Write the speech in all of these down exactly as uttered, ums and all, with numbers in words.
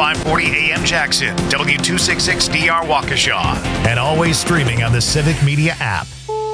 five forty A M Jackson, W two sixty-six D R Waukesha, and always streaming on the Civic Media app.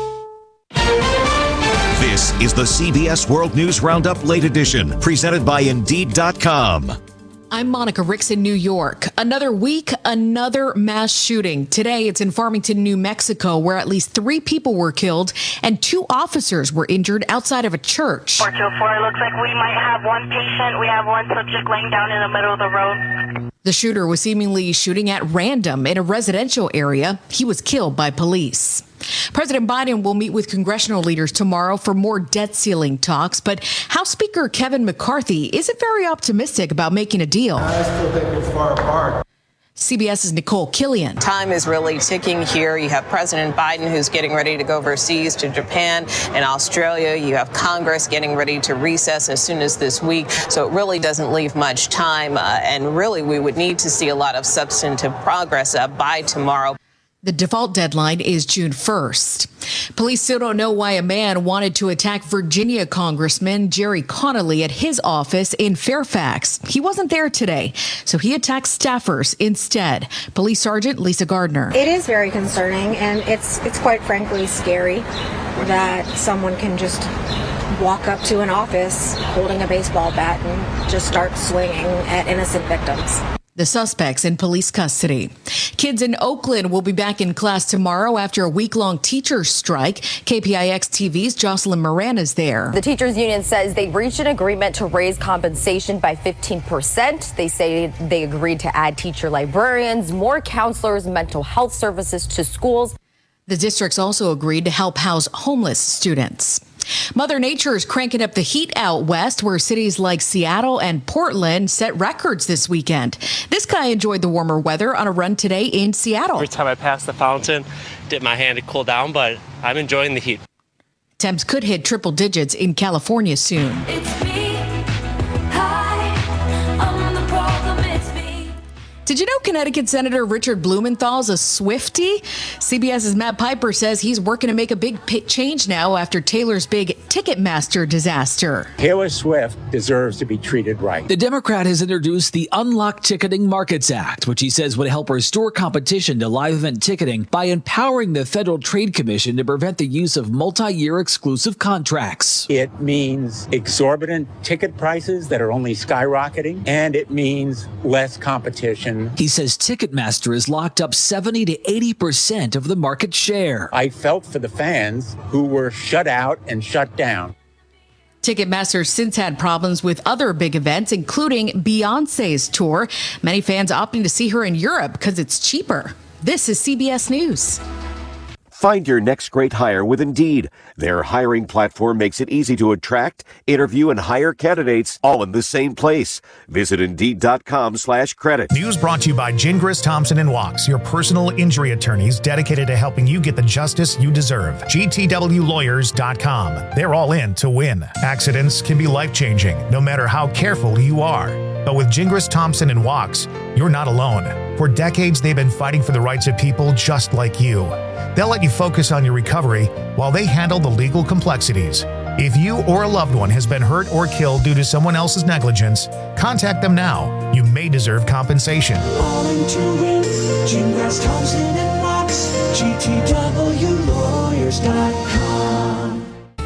This is the C B S World News Roundup Late Edition, presented by Indeed dot com. I'm Monica Ricks in New York. Another week, another mass shooting. Today, it's in Farmington, New Mexico, where at least three people were killed and two officers were injured outside of a church. four two four, looks like we might have one patient. We have one subject laying down in the middle of the road. The shooter was seemingly shooting at random in a residential area. He was killed by police. President Biden will meet with congressional leaders tomorrow for more debt ceiling talks, but House Speaker Kevin McCarthy isn't very optimistic about making a deal. I still think it's far apart. CBS's Nicole Killian. Time is really ticking here. You have President Biden, who's getting ready to go overseas to Japan and Australia. You have Congress getting ready to recess as soon as this week. So it really doesn't leave much time. Uh, and really, we would need to see a lot of substantive progress uh, by tomorrow. The default deadline is June first. Police still don't know why a man wanted to attack Virginia Congressman Jerry Connolly at his office in Fairfax. He wasn't there today, so he attacked staffers instead. Police Sergeant Lisa Gardner. It is very concerning, and it's it's quite frankly scary that someone can just walk up to an office holding a baseball bat and just start swinging at innocent victims. The suspects in police custody. Kids in Oakland will be back in class tomorrow after a week-long teachers strike. K P I X T V's Jocelyn Moran is there. The teachers union says they reached an agreement to raise compensation by fifteen percent. They say they agreed to add teacher librarians, more counselors, mental health services to schools. The districts also agreed to help house homeless students. Mother Nature is cranking up the heat out west, where cities like Seattle and Portland set records this weekend. This guy enjoyed the warmer weather on a run today in Seattle. Every time I pass the fountain, dip my hand to cool down, but I'm enjoying the heat. Temps could hit triple digits in California soon. It's me. Hi, I'm the problem, it's me. Did you know Connecticut Senator Richard Blumenthal's a Swiftie? CBS's Matt Piper says he's working to make a big change now after Taylor's big Ticketmaster disaster. Taylor Swift deserves to be treated right. The Democrat has introduced the Unlocked Ticketing Markets Act, which he says would help restore competition to live event ticketing by empowering the Federal Trade Commission to prevent the use of multi-year exclusive contracts. It means exorbitant ticket prices that are only skyrocketing, and it means less competition. He says Ticketmaster has locked up seventy to eighty percent of the market share. I felt for the fans who were shut out and shut down. Ticketmaster's since had problems with other big events, including Beyonce's tour. Many fans opting to see her in Europe because it's cheaper. This is C B S News. Find your next great hire with Indeed. Their hiring platform makes it easy to attract, interview, and hire candidates all in the same place. Visit Indeed.com slash credit. News brought to you by Gingras, Thompson and Wachs, your personal injury attorneys dedicated to helping you get the justice you deserve. G T W lawyers dot com. They're all in to win. Accidents can be life-changing, no matter how careful you are. But with Gingras, Thompson and Wachs, you're not alone. For decades, they've been fighting for the rights of people just like you. They'll let you focus on your recovery while they handle the legal complexities. If you or a loved one has been hurt or killed due to someone else's negligence, contact them now. You may deserve compensation. All in to win. Gingras, Thompson and Wachs. G T W lawyers dot com.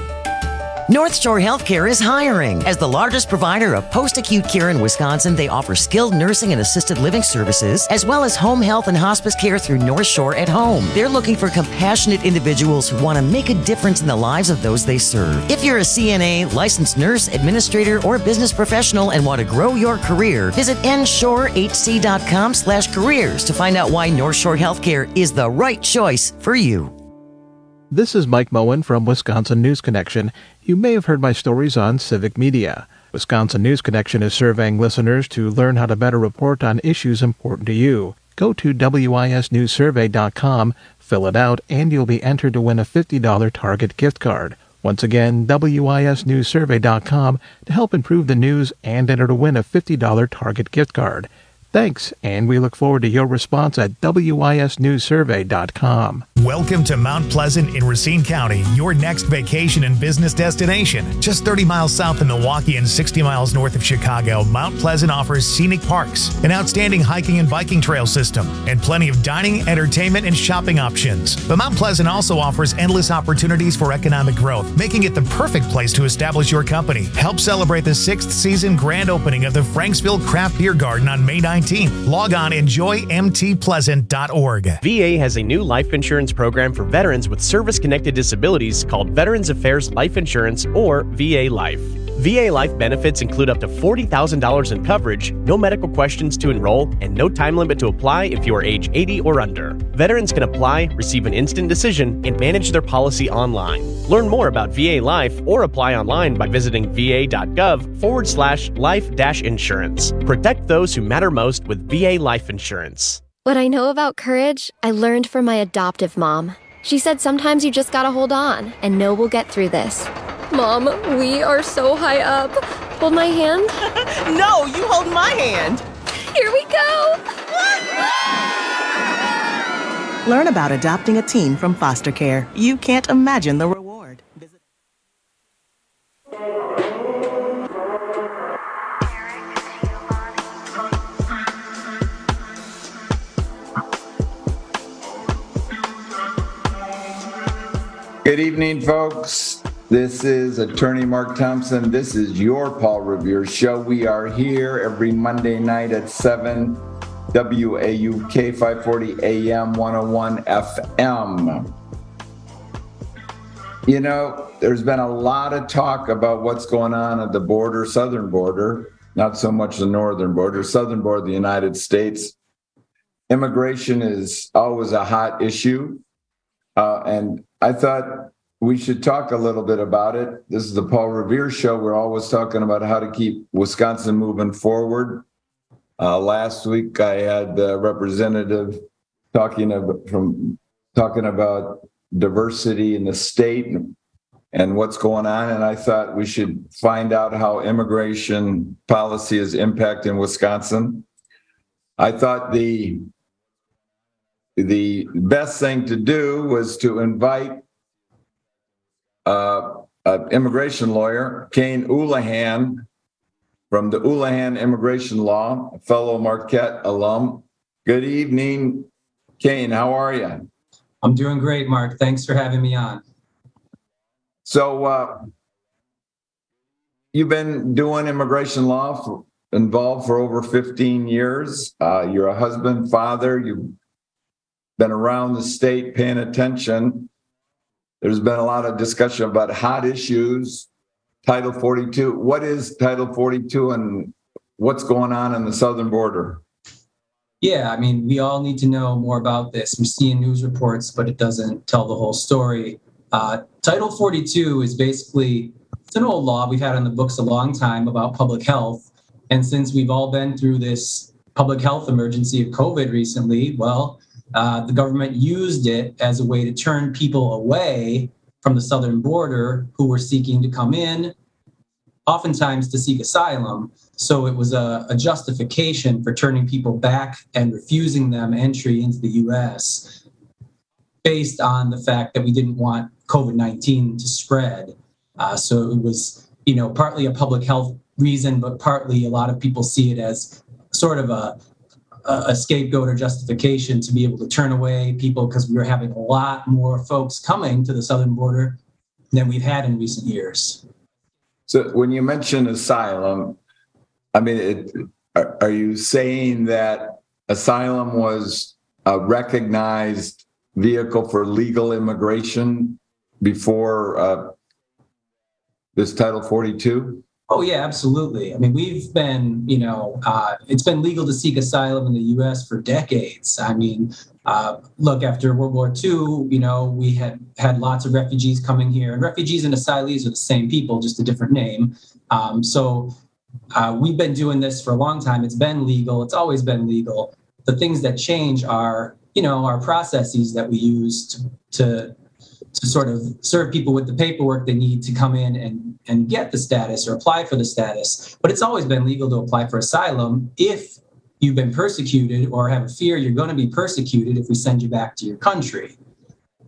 North Shore Healthcare is hiring. As the largest provider of post-acute care in Wisconsin, they offer skilled nursing and assisted living services, as well as home health and hospice care through North Shore at Home. They're looking for compassionate individuals who want to make a difference in the lives of those they serve. If you're a C N A, licensed nurse, administrator, or business professional and want to grow your career, visit N shore H C dot com slash careers to find out why North Shore Healthcare is the right choice for you. This is Mike Moen from Wisconsin News Connection. You may have heard my stories on Civic Media. Wisconsin News Connection is surveying listeners to learn how to better report on issues important to you. Go to W I S news survey dot com, fill it out, and you'll be entered to win a fifty dollars Target gift card. Once again, W I S news survey dot com to help improve the news and enter to win a fifty dollars Target gift card. Thanks, and we look forward to your response at W I S news survey dot com. Welcome to Mount Pleasant in Racine County, your next vacation and business destination. Just thirty miles south of Milwaukee and sixty miles north of Chicago, Mount Pleasant offers scenic parks, an outstanding hiking and biking trail system, and plenty of dining, entertainment, and shopping options. But Mount Pleasant also offers endless opportunities for economic growth, making it the perfect place to establish your company. Help celebrate the sixth season grand opening of the Franksville Craft Beer Garden on May nineteenth. Log on enjoy m t pleasant dot org. V A has a new life insurance program for veterans with service-connected disabilities called Veterans Affairs Life Insurance, or V A Life. V A Life benefits include up to forty thousand dollars in coverage, no medical questions to enroll, and no time limit to apply if you are age eighty or under. Veterans can apply, receive an instant decision, and manage their policy online. Learn more about V A Life or apply online by visiting va.gov forward slash life dash insurance. Protect those who matter most with V A Life Insurance. What I know about courage, I learned from my adoptive mom. She said sometimes you just gotta hold on and know we'll get through this. Mom, we are so high up. Hold my hand. No, you hold my hand. Here we go. Learn about adopting a teen from foster care. You can't imagine the reward. Visit- Good evening, folks. This is Attorney Mark Thompson. This is your Paul Revere Show. We are here every Monday night at seven, W A U K five forty A M, one oh one F M. You know, there's been a lot of talk about what's going on at the border, southern border, not so much the northern border, southern border of the United States. Immigration is always a hot issue. Uh, and I thought we should talk a little bit about it. This is the Paul Revere Show. We're always talking about how to keep Wisconsin moving forward. Uh, last week, I had a representative talking about, from talking about diversity in the state and, and what's going on. And I thought we should find out how immigration policy is impacting Wisconsin. I thought the the best thing to do was to invite uh, an immigration lawyer, Kane Ulahan, from the Ulahan Immigration Law, a fellow Marquette alum. Good evening, Kane. How are you? I'm doing great, Mark. Thanks for having me on. So uh, you've been doing immigration law, for, involved for over fifteen years. Uh, you're a husband, father. You've been around the state paying attention. There's been a lot of discussion about hot issues, Title forty-two. What is Title forty-two and what's going on in the southern border? Yeah, I mean, we all need to know more about this. We're seeing news reports, but it doesn't tell the whole story. Uh, Title forty-two is basically, it's an old law we've had on the books a long time about public health. And since we've all been through this public health emergency of COVID recently, well, uh, the government used it as a way to turn people away from the southern border who were seeking to come in, oftentimes to seek asylum. So it was a, a justification for turning people back and refusing them entry into the U S based on the fact that we didn't want COVID nineteen to spread. Uh, so it was, you know, partly a public health reason, but partly a lot of people see it as sort of a, a scapegoat or justification to be able to turn away people because we were having a lot more folks coming to the southern border than we've had in recent years. So when you mention asylum, I mean, it, are, are you saying that asylum was a recognized vehicle for legal immigration before uh, this Title forty-two? Oh, yeah, absolutely. I mean, we've been, you know, uh, it's been legal to seek asylum in the U S for decades. I mean, uh, look, after World War Two, you know, we had had lots of refugees coming here, and refugees and asylees are the same people, just a different name. Um, so uh, we've been doing this for a long time. It's been legal. It's always been legal. The things that change are, you know, our processes that we use to, to to sort of serve people with the paperwork they need to come in and, and get the status or apply for the status. But it's always been legal to apply for asylum if you've been persecuted or have a fear you're going to be persecuted if we send you back to your country.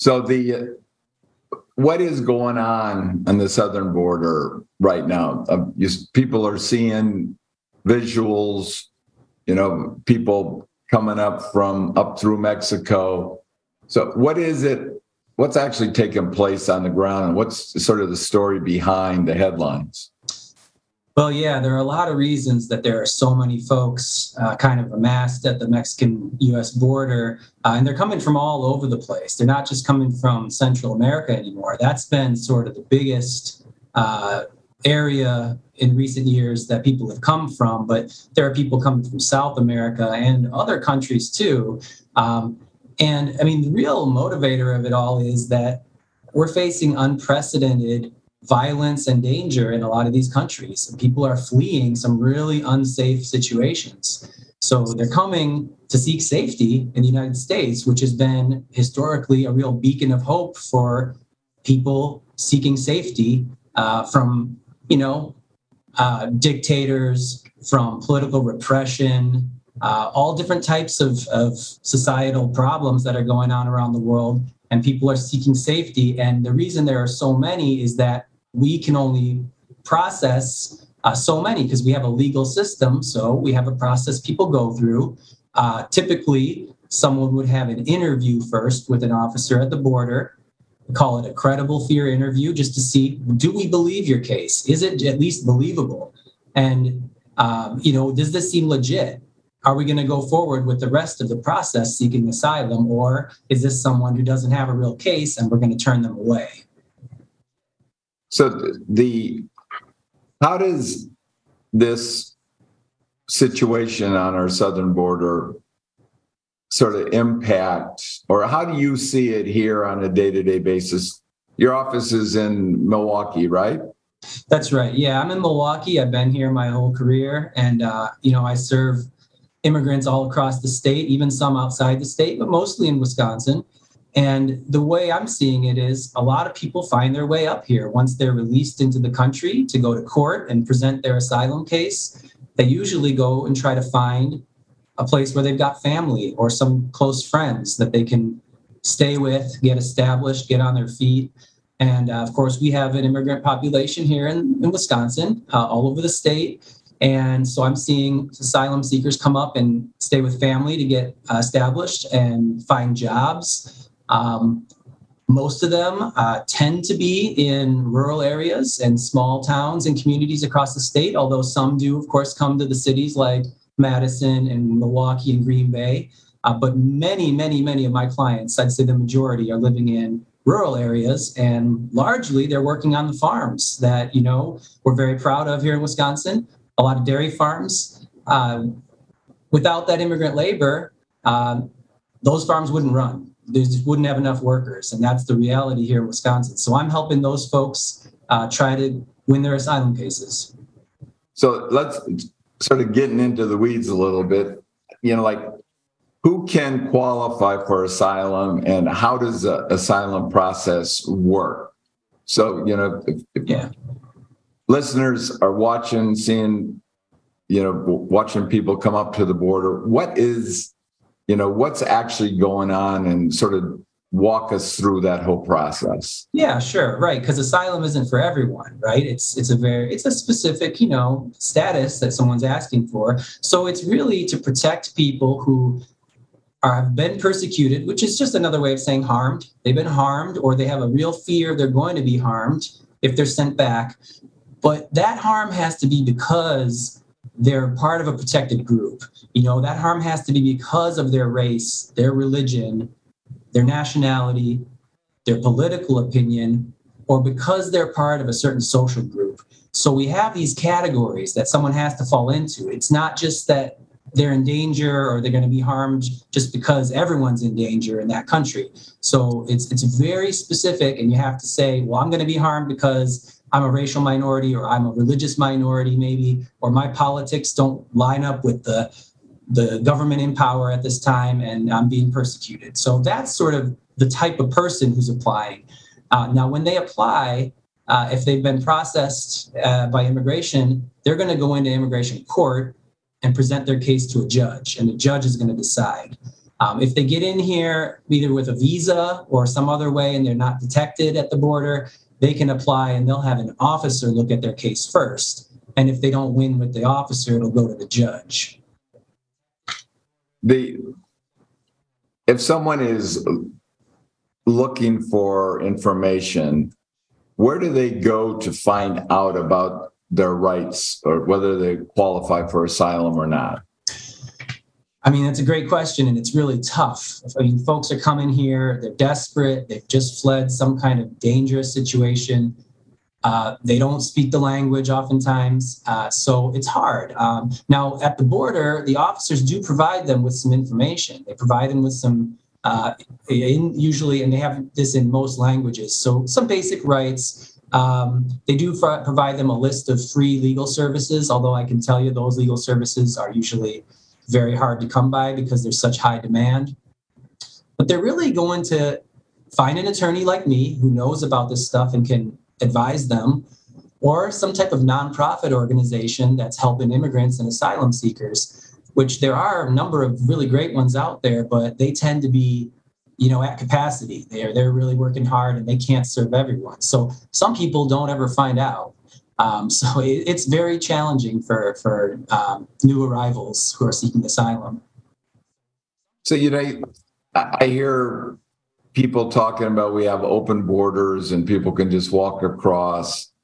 So the what is going on on the southern border right now? Uh, you, people are seeing visuals, you know, people coming up from up through Mexico. So what is it? What's actually taking place on the ground, and what's sort of the story behind the headlines? Well, yeah, there are a lot of reasons that there are so many folks uh, kind of amassed at the Mexican-U S border, uh, and they're coming from all over the place. They're not just coming from Central America anymore. That's been sort of the biggest uh, area in recent years that people have come from, but there are people coming from South America and other countries too. Um, and I mean, the real motivator of it all is that we're facing unprecedented violence and danger in a lot of these countries. And people are fleeing some really unsafe situations. So they're coming to seek safety in the United States, which has been historically a real beacon of hope for people seeking safety uh, from, you know, uh, dictators, from political repression, uh, all different types of, of societal problems that are going on around the world. And people are seeking safety. And the reason there are so many is that we can only process uh, so many because we have a legal system. So we have a process people go through. Uh, typically, someone would have an interview first with an officer at the border. We call it a credible fear interview, just to see, do we believe your case? Is it at least believable? And, um, you know, does this seem legit? Are we going to go forward with the rest of the process seeking asylum? Or is this someone who doesn't have a real case and we're going to turn them away? So the how does this situation on our southern border sort of impact, or how do you see it here on a day-to-day basis? Your office is in Milwaukee, right? That's right. Yeah, I'm in Milwaukee. I've been here my whole career, and uh, you know, I serve immigrants all across the state, even some outside the state, but mostly in Wisconsin. And the way I'm seeing it is a lot of people find their way up here once they're released into the country to go to court and present their asylum case. They usually go and try to find a place where they've got family or some close friends that they can stay with, get established, get on their feet. And uh, of course, we have an immigrant population here in, in Wisconsin, uh, all over the state. And so I'm seeing asylum seekers come up and stay with family to get uh, established and find jobs. Um, most of them uh, tend to be in rural areas and small towns and communities across the state, although some do, of course, come to the cities like Madison and Milwaukee and Green Bay. Uh, but many, many, many of my clients, I'd say the majority, are living in rural areas, and largely they're working on the farms that, you know, we're very proud of here in Wisconsin, a lot of dairy farms. Uh, without that immigrant labor, uh, those farms wouldn't run. They just wouldn't have enough workers. And that's the reality here in Wisconsin. So I'm helping those folks uh, try to win their asylum cases. So let's sort of getting into the weeds a little bit, you know, like who can qualify for asylum and how does the asylum process work? So, you know, if, if yeah. listeners are watching, seeing, you know, watching people come up to the border, what is, you know, what's actually going on, and sort of walk us through that whole process. Yeah, sure. Right. Because asylum isn't for everyone, right? It's it's a very it's a specific, you know, status that someone's asking for. So it's really to protect people who are, have been persecuted, which is just another way of saying harmed. They've been harmed, or they have a real fear they're going to be harmed if they're sent back. But that harm has to be because they're part of a protected group. You know, that harm has to be because of their race, their religion, their nationality, their political opinion, or because they're part of a certain social group. So we have these categories that someone has to fall into. It's not just that they're in danger or they're going to be harmed just because everyone's in danger in that country. So it's it's very specific, and you have to say, well, I'm going to be harmed because I'm a racial minority, or I'm a religious minority maybe, or my politics don't line up with the, the government in power at this time, and I'm being persecuted. So that's sort of the type of person who's applying. Uh, now, when they apply, uh, if they've been processed uh, by immigration, they're going to go into immigration court and present their case to a judge, and the judge is going to decide. Um, if they get in here either with a visa or some other way and they're not detected at the border, they can apply and they'll have an officer look at their case first. And if they don't win with the officer, it'll go to the judge. The if someone is looking for information, where do they go to find out about their rights or whether they qualify for asylum or not? I mean, that's a great question, and it's really tough. I mean, folks are coming here, they're desperate, they've just fled some kind of dangerous situation. Uh, they don't speak the language oftentimes, uh, so it's hard. Um, now, at the border, the officers do provide them with some information. They provide them with some, uh, in, usually, and they have this in most languages, so some basic rights. Um, they do f- provide them a list of free legal services, although I can tell you those legal services are usually very hard to come by because there's such high demand. But they're really going to find an attorney like me who knows about this stuff and can advise them, or some type of nonprofit organization that's helping immigrants and asylum seekers, which there are a number of really great ones out there, but they tend to be, you know, at capacity. They're, they're really working hard and they can't serve everyone. So some people don't ever find out. Um, so it, it's very challenging for, for um, new arrivals who are seeking asylum. So, you know, I hear people talking about we have open borders and people can just walk across.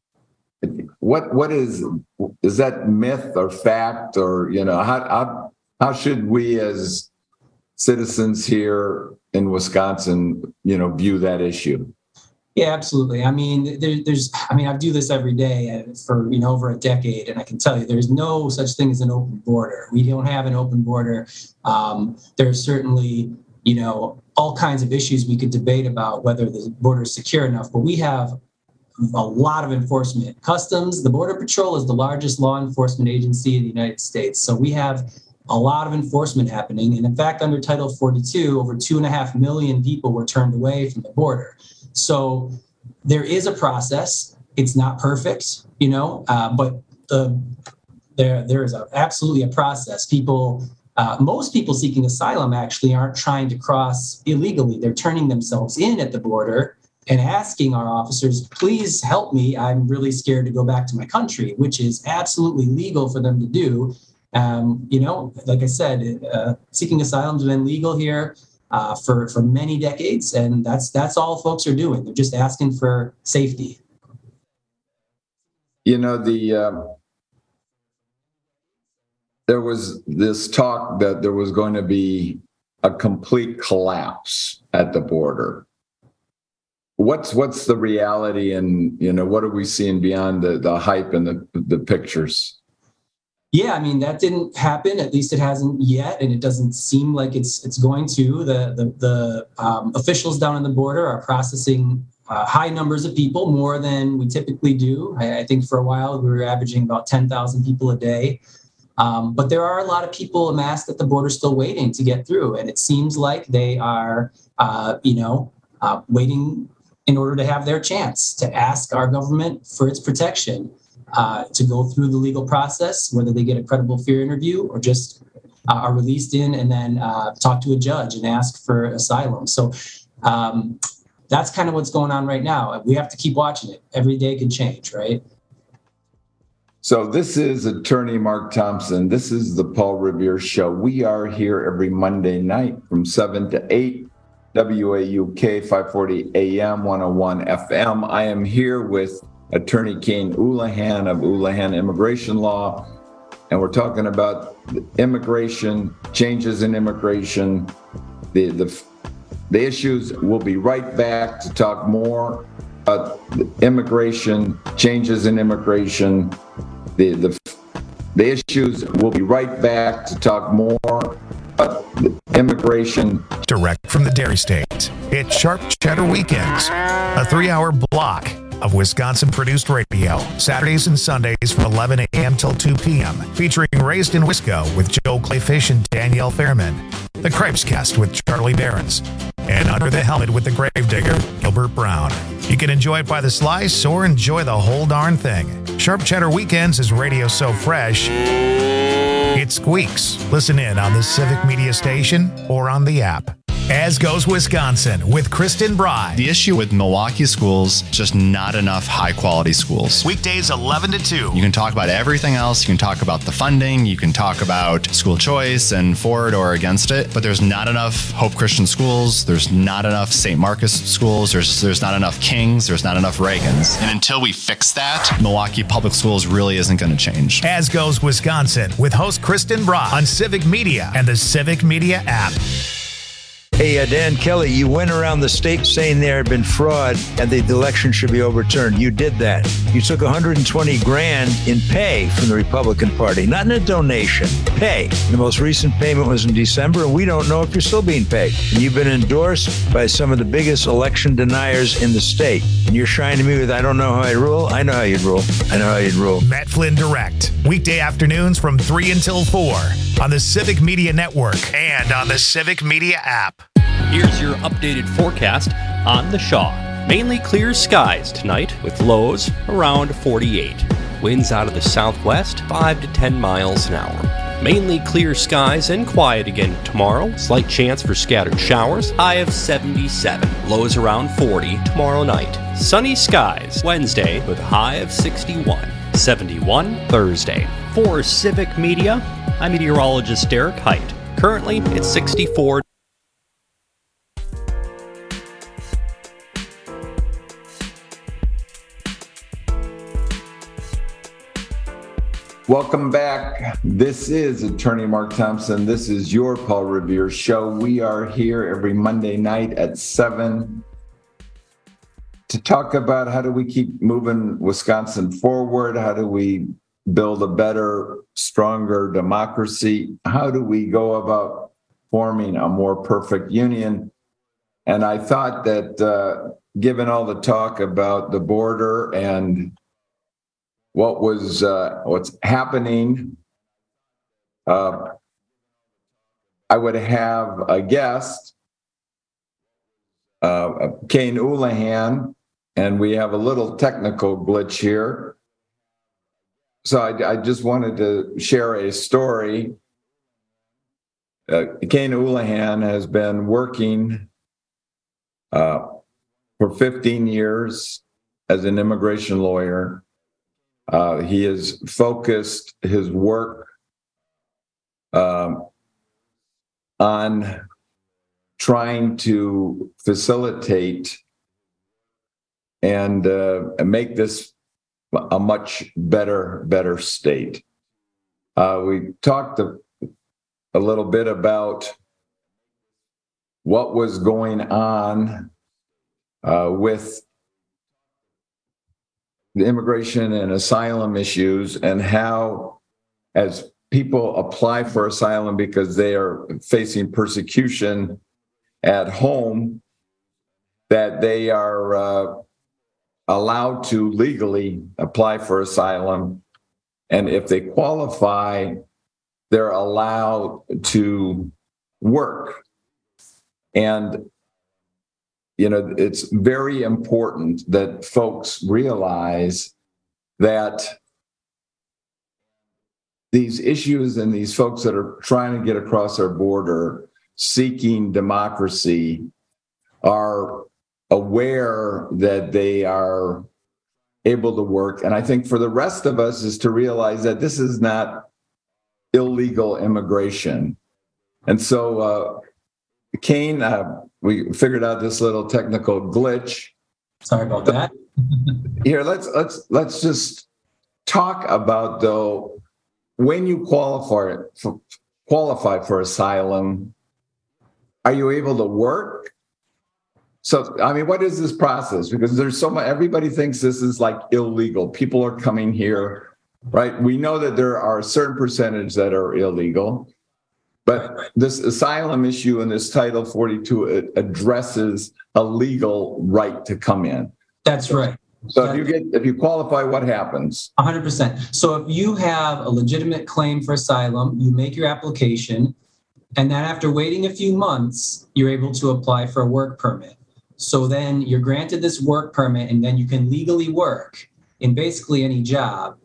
What what is is that myth or fact, or, you know, how how, how should we as citizens here in Wisconsin, you know, view that issue? Yeah, absolutely. I mean, there, there's, I mean, I do this every day for, you know, over a decade, and I can tell you there's no such thing as an open border. We don't have an open border. Um, there's certainly, you know, all kinds of issues we could debate about whether the border is secure enough, but we have a lot of enforcement. Customs, the Border Patrol is the largest law enforcement agency in the United States. So we have a lot of enforcement happening. And in fact, under Title forty-two, over two and a half million people were turned away from the border. So there is a process. It's not perfect, you know, uh, but the, there there is a, absolutely a process. People, uh, most people seeking asylum actually aren't trying to cross illegally. They're turning themselves in at the border and asking our officers, please help me. I'm really scared to go back to my country, which is absolutely legal for them to do. Um, you know, like I said, uh, seeking asylum has been legal here Uh, for, for many decades, and that's that's all folks are doing. They're just asking for safety. You know, the um, there was this talk that there was going to be a complete collapse at the border. What's what's the reality, and, you know, what are we seeing beyond the, the hype and the the pictures? Yeah, I mean, that didn't happen. At least it hasn't yet, and it doesn't seem like it's it's going to. The the, the um, officials down on the border are processing uh, high numbers of people, more than we typically do. I, I think for a while we were averaging about ten thousand people a day. Um, but there are a lot of people amassed at the border still waiting to get through, and it seems like they are, uh, you know, uh, waiting in order to have their chance to ask our government for its protection. Uh, to go through the legal process, whether they get a credible fear interview or just uh, are released in and then uh, talk to a judge and ask for asylum. So um, that's kind of what's going on right now. We have to keep watching it. Every day can change, right? So this is Attorney Mark Thompson. This is the Paul Revere Show. We are here every Monday night from seven to eight, W A U K five forty A M, one oh one F M. I am here with Attorney Kane Ulahan of Ulahan Immigration Law, and we're talking about immigration, changes in immigration, the the the issues. We'll be right back to talk more about immigration, changes in immigration, the the the issues. We'll be right back to talk more about immigration. Direct from the Dairy State, it's Sharp Cheddar Weekends, a three-hour block of Wisconsin-produced radio, Saturdays and Sundays from eleven a.m. till two p.m., featuring Raised in Wisco with Joe Clayfish and Danielle Fairman, The Cripescast with Charlie Behrens, and Under the Helmet with the Gravedigger, Gilbert Brown. You can enjoy it by the slice or enjoy the whole darn thing. Sharp Cheddar Weekends is radio so fresh, It squeaks. Listen in on the Civic Media Station or on the app. As Goes Wisconsin with Kristen Bry. The issue with Milwaukee schools, just not enough high-quality schools. Weekdays eleven to two. You can talk about everything else. You can talk about the funding. You can talk about school choice and for it or against it. But there's not enough Hope Christian schools. There's not enough Saint Marcus schools. There's there's not enough Kings. There's not enough Reagans. And until we fix that, Milwaukee Public Schools really isn't going to change. As Goes Wisconsin with host Kristen Bry on Civic Media and the Civic Media app. Hey, uh, Dan Kelly, you went around the state saying there had been fraud and the election should be overturned. You did that. You took one hundred twenty grand in pay from the Republican Party, not in a donation, pay. The most recent payment was in December, and we don't know if you're still being paid. And you've been endorsed by some of the biggest election deniers in the state. And you're shining me with, I don't know how I rule. I know how you'd rule. I know how you'd rule. Matt Flynn Direct, weekday afternoons from three until four on the Civic Media Network and on the Civic Media app. Here's your updated forecast on the Shaw. Mainly clear skies tonight with lows around forty-eight. Winds out of the southwest, five to ten miles an hour. Mainly clear skies and quiet again tomorrow. Slight chance for scattered showers. High of seventy-seven. Lows around forty tomorrow night. Sunny skies Wednesday with a high of sixty-one. seventy-one Thursday. For Civic Media, I'm meteorologist Derek Height. Currently, it's sixty-four. Welcome back. This is Attorney Mark Thompson. This is your Paul Revere show. We are here every Monday night at seven to talk about how do we keep moving Wisconsin forward? How do we build a better, stronger democracy? How do we go about forming a more perfect union? And I thought that uh, given all the talk about the border and what was uh, what's happening, uh, I would have a guest, uh, Kane Oulahan, and we have a little technical glitch here. So I, I just wanted to share a story. Uh, Kane Oulahan has been working uh, for fifteen years as an immigration lawyer. Uh, he has focused his work um, on trying to facilitate and uh, make this a much better, better state. Uh, we talked a, a little bit about what was going on uh, with the immigration and asylum issues and how, as people apply for asylum because they are facing persecution at home, that they are uh, allowed to legally apply for asylum. And if they qualify, they're allowed to work. And you know, it's very important that folks realize that these issues and these folks that are trying to get across our border, seeking democracy, are aware that they are able to work. And I think for the rest of us is to realize that this is not illegal immigration. And so, uh, Kane, uh, we figured out this little technical glitch. Sorry about that. Here, let's let's let's just talk about though when you qualify for, qualify for asylum. Are you able to work? So, I mean, what is this process? Because there's so much. Everybody thinks this is like illegal. People are coming here, right? We know that there are a certain percentage that are illegal. But this asylum issue in this Title forty-two, it addresses a legal right to come in. That's right. So if you get, if you qualify, what happens? one hundred percent. So if you have a legitimate claim for asylum, you make your application, and then after waiting a few months, you're able to apply for a work permit. So then you're granted this work permit, and then you can legally work in basically any job.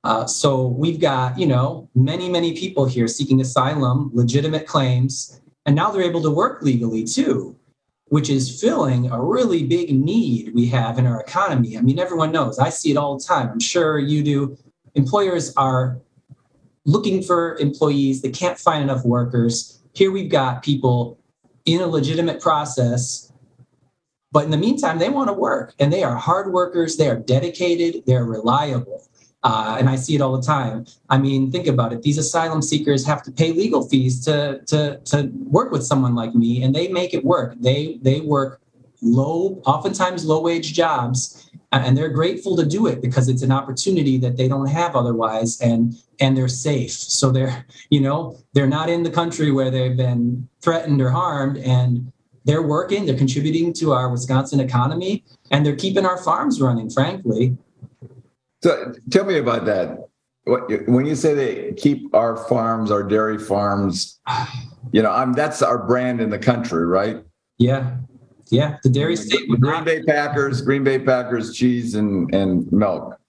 Uh, so we've got, you know, many, many people here seeking asylum, legitimate claims, and now they're able to work legally too, which is filling a really big need we have in our economy. I mean, everyone knows, I see it all the time. I'm sure you do. Employers are looking for employees. They can't find enough workers. Here we've got people in a legitimate process, but in the meantime, they want to work, and they are hard workers. They are dedicated. They're reliable. Uh, and I see it all the time. I mean, think about it. These asylum seekers have to pay legal fees to, to, to work with someone like me, and they make it work. They, they work low, oftentimes low wage jobs, and they're grateful to do it because it's an opportunity that they don't have otherwise, and, and they're safe. So they're, you know, they're not in the country where they've been threatened or harmed, and they're working, they're contributing to our Wisconsin economy, and they're keeping our farms running, frankly. So tell me about that. When you say they keep our farms, our dairy farms, you know, I'm, that's our brand in the country, right? Yeah. Yeah. The dairy state would Green not- Bay Packers, Green Bay Packers, cheese and, and milk.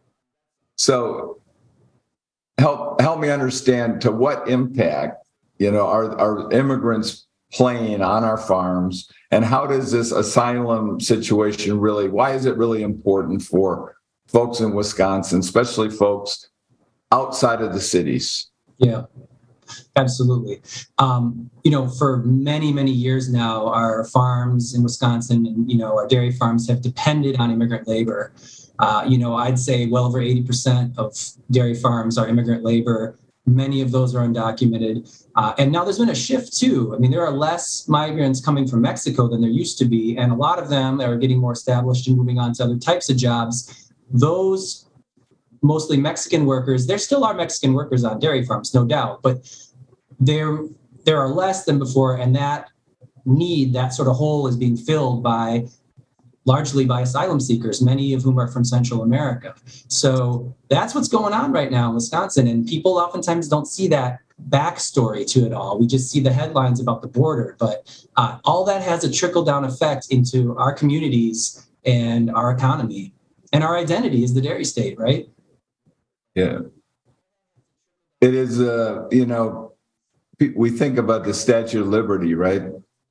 So help, help me understand, to what impact, you know, are, are immigrants playing on our farms, and how does this asylum situation really, why is it really important for folks in Wisconsin, especially folks outside of the cities? Yeah, absolutely. Um, you know, for many, many years now, our farms in Wisconsin and, you know, our dairy farms have depended on immigrant labor. Uh, you know, I'd say well over eighty percent of dairy farms are immigrant labor. Many of those are undocumented. Uh, and now there's been a shift too. I mean, there are less migrants coming from Mexico than there used to be. And a lot of them are getting more established and moving on to other types of jobs. Those mostly Mexican workers, there still are Mexican workers on dairy farms, no doubt, but there, there are less than before. And that need, that sort of hole is being filled by largely by asylum seekers, many of whom are from Central America. So that's what's going on right now in Wisconsin. And people oftentimes don't see that backstory to it all. We just see the headlines about the border, but uh, all that has a trickle-down effect into our communities and our economy. And our identity is the dairy state, right? Yeah. It is, uh, you know, we think about the Statue of Liberty, right,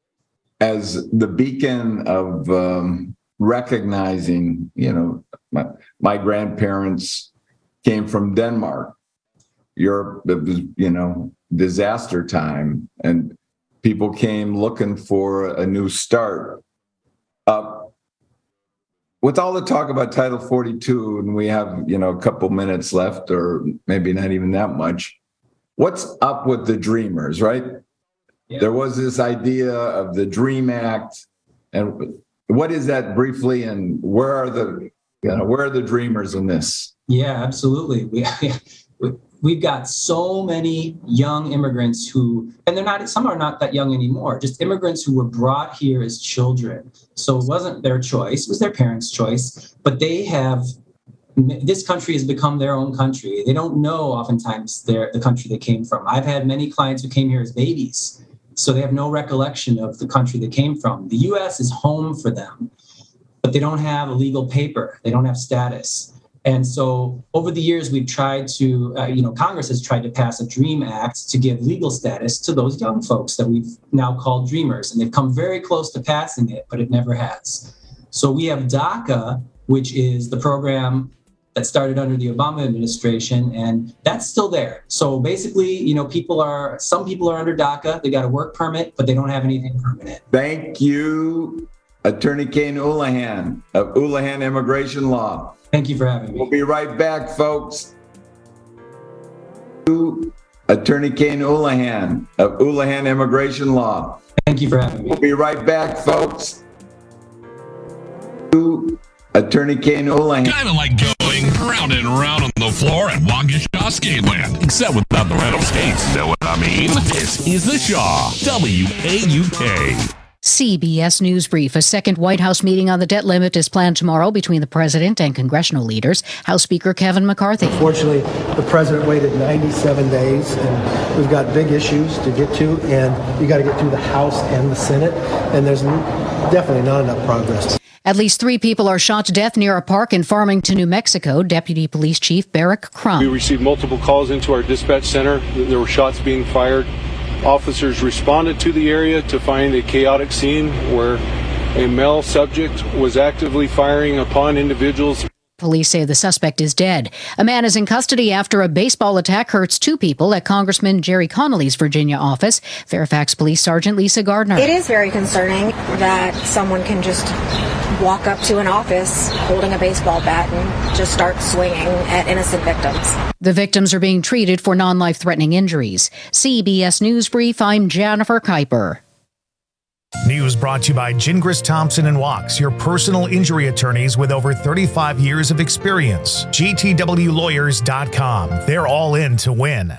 as the beacon of um, recognizing, you know, my, my grandparents came from Denmark. Europe, it was, you know, disaster time, and people came looking for a new start. Uh, With all the talk about Title forty-two, and we have, you know, a couple minutes left, or maybe not even that much, what's up with the Dreamers, right? Yeah. There was this idea of the DREAM Act, and what is that briefly, and where are the, you know, where are the Dreamers in this? Yeah, absolutely. We, we've got so many young immigrants who, and they're not, some are not that young anymore, just immigrants who were brought here as children. So it wasn't their choice, it was their parents' choice, but they have, this country has become their own country. They don't know oftentimes their, the country they came from. I've had many clients who came here as babies, so they have no recollection of the country they came from. The U S is home for them, but they don't have a legal paper. They don't have status. And so over the years, we've tried to, uh, you know, Congress has tried to pass a DREAM Act to give legal status to those young folks that we've now called Dreamers. And they've come very close to passing it, but it never has. So we have DACA, which is the program that started under the Obama administration, and that's still there. So basically, you know, people are, some people are under DACA, they got a work permit, but they don't have anything permanent. Thank you, Attorney Kane Ulahan of Ulahan Immigration Law. Thank you for having me. We'll be right back, folks. Attorney Kane Ulahan of Ulahan Immigration Law. Thank you for having me. We'll be right back, folks. Attorney Kane Ulahan. Kind of like going round and round on the floor at Waukesha Skateland, except without the rental skates. Know what I mean? This is the Shaw, W A U K. C B S News Brief. A second White House meeting on the debt limit is planned tomorrow between the president and congressional leaders. House Speaker Kevin McCarthy. Unfortunately, the president waited ninety-seven days, and we've got big issues to get to, and you got to get through the House and the Senate, and there's definitely not enough progress. At least three people are shot to death near a park in Farmington, New Mexico. Deputy Police Chief Barrick Crum. We received multiple calls into our dispatch center. There were shots being fired. Officers responded to the area to find a chaotic scene where a male subject was actively firing upon individuals. Police say the suspect is dead. A man is in custody after a baseball attack hurts two people at Congressman Jerry Connolly's Virginia office. Fairfax Police Sergeant Lisa Gardner. It is very concerning that someone can just walk up to an office holding a baseball bat and just start swinging at innocent victims. The victims are being treated for non-life-threatening injuries. C B S News Brief, I'm Jennifer Kuiper. News brought to you by Gingras Thompson and Wachs, your personal injury attorneys with over thirty-five years of experience. G T W lawyers dot com. They're all in to win.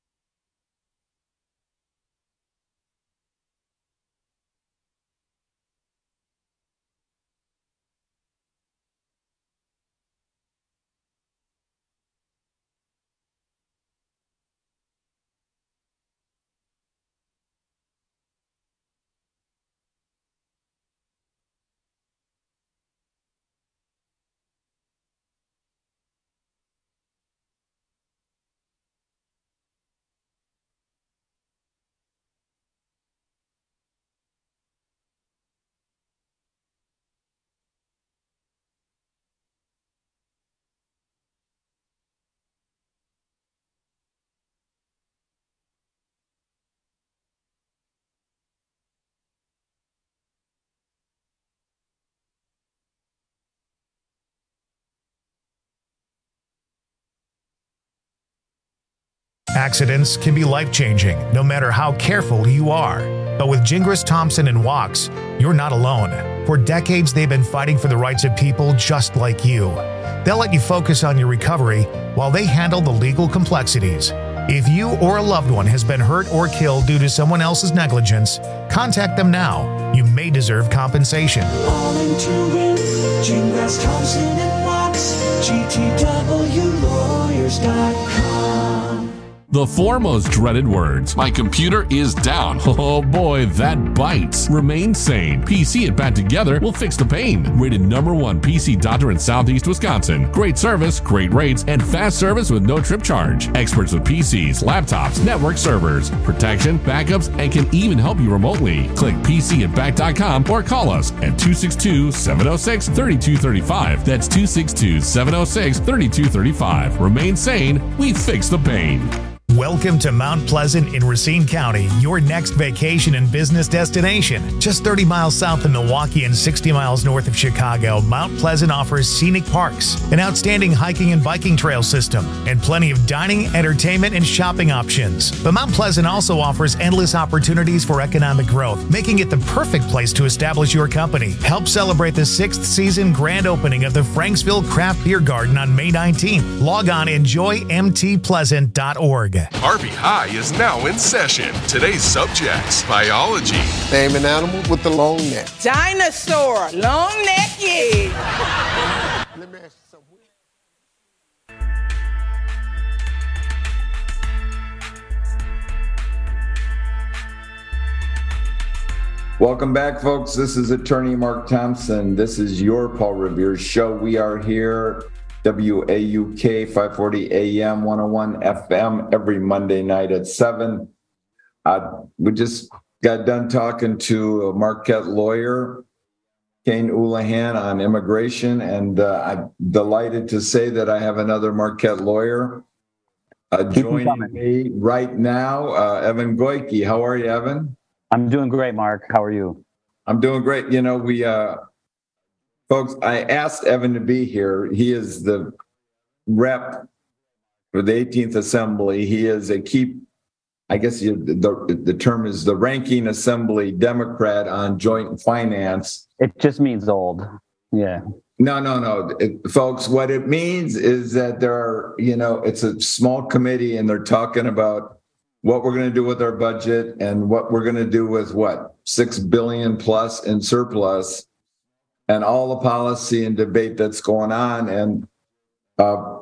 Accidents can be life-changing, no matter how careful you are. But with Gingras Thompson and Wachs, you're not alone. For decades, they've been fighting for the rights of people just like you. They'll let you focus on your recovery while they handle the legal complexities. If you or a loved one has been hurt or killed due to someone else's negligence, contact them now. You may deserve compensation. All in to win. Gingras Thompson and Wachs. G T W lawyers dot com. The four most dreaded words. My computer is down. Oh boy, that bites. Remain sane. P C and Bat together will fix the pain. Rated number one P C doctor in Southeast Wisconsin. Great service, great rates, and fast service with no trip charge. Experts with P Cs, laptops, network servers, protection, backups, and can even help you remotely. Click P C and Bat dot com or call us at two six two, seven oh six, three two three five. That's two six two, seven oh six, three two three five. Remain sane. We fix the pain. Welcome to Mount Pleasant in Racine County, your next vacation and business destination. Just thirty miles south of Milwaukee and sixty miles north of Chicago, Mount Pleasant offers scenic parks, an outstanding hiking and biking trail system, and plenty of dining, entertainment, and shopping options. But Mount Pleasant also offers endless opportunities for economic growth, making it the perfect place to establish your company. Help celebrate the sixth season grand opening of the Franksville Craft Beer Garden on May nineteenth. Log on enjoy m t pleasant dot org. Harvey High is now in session. Today's subjects: biology. Name an animal with the long neck. Dinosaur, long neck, yeah. Let me ask you something. Welcome back, folks. This is attorney Mark Thompson. This is your Paul Revere show. We are here, W A U K, five forty A M, one oh one F M, every Monday night at seven. Uh, we just got done talking to a Marquette lawyer, Kane Houlihan, on immigration, and uh, I'm delighted to say that I have another Marquette lawyer uh, joining me right now, uh, Evan Goyke. How are you, Evan? I'm doing great, Mark. How are you? I'm doing great. You know, we... Uh, Folks, I asked Evan to be here. He is the rep for the eighteenth Assembly. He is a key, I guess you, the, the term is the ranking Assembly Democrat on joint finance. It just means old. Yeah. No, no, no. It, folks, what it means is that there are, you know, it's a small committee and they're talking about what we're going to do with our budget and what we're going to do with what, six billion plus in surplus and all the policy and debate that's going on. And uh,